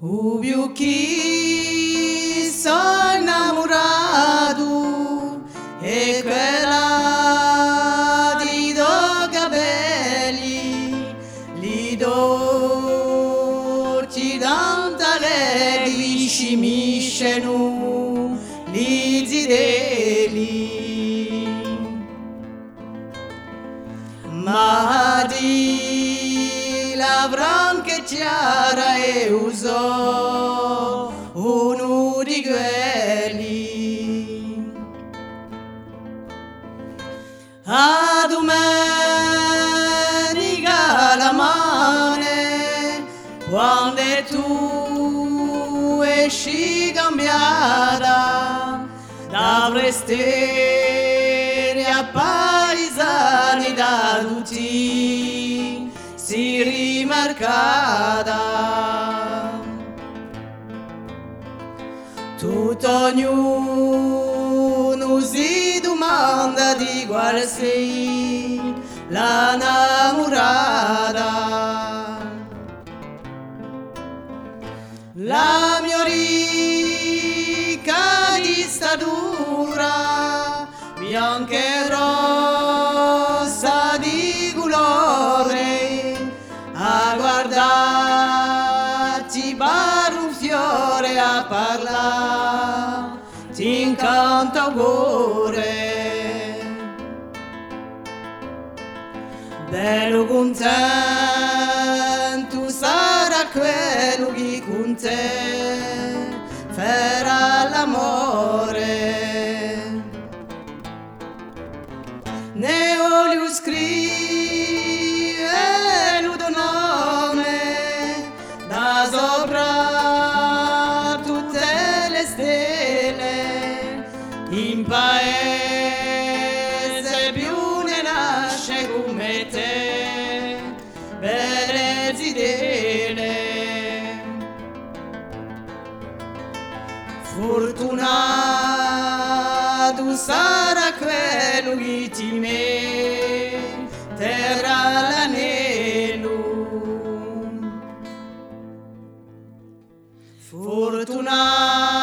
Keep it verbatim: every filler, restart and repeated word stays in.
Ubiu chi sono innamorato e quella di do capelli li dolci dantale li scimisceno li zideli ma di la branca chiara e usò uno di quelli a domenica la mane quando tu esci cambiata d'avresti a paesani da tutti si rimarcata tutto ognuno si domanda di qual sei la innamorata la mia ricca di statura bianca e rossa di colore a guardarti pare un fiore a parlare ti incanta cuore bello contento sarà quello che con te farà l'amore ne voglio scrivere il tuo nome da sopra tutte le stelle in paese più ne nasce come te per zidele fortunato sarà quello che ti metterà l'anello fortunato